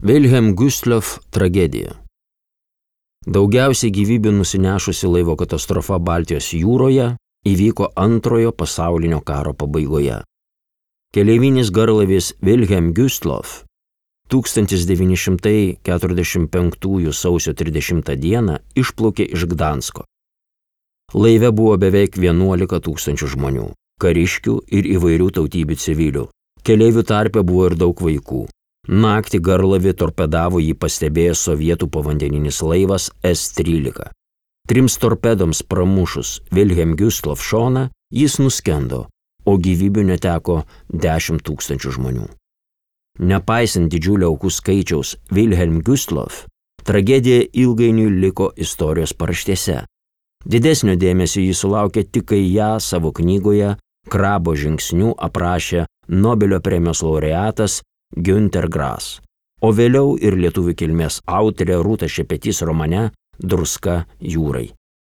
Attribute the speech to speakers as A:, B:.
A: Wilhelm Gustloff tragedija. Daugiausiai gyvybių nusinešusi laivo katastrofa Baltijos jūroje įvyko Antrojo pasaulinio karo pabaigoje. Keleivinis garlaivis Wilhelm Gustloff 1945 sausio 30 dieną išplaukė iš Gdansko. Laive buvo beveik 11 000 žmonių, kariškių ir įvairių tautybių civilių. Keleivių tarpe buvo ir daug vaikų. Naktį garlaivį torpedavo jį pastebėjęs sovietų povandeninis laivas S-13. 3 torpedoms pramušus Wilhelm Gustloff šoną, jis nuskendo, o gyvybių neteko 10 000 žmonių. Nepaisant didžiulio aukų skaičiaus, Wilhelm Gustloff tragedija ilgainiui liko istorijos paraštėse. Didesnio dėmesio jis sulaukė tik, kai ją savo knygoje Krabo žingsnių aprašė Nobelio premijos laureatas Günter Grass, o vėliau ir lietuvių kilmės autorė Rūta Šepetys romane Druska jūrai.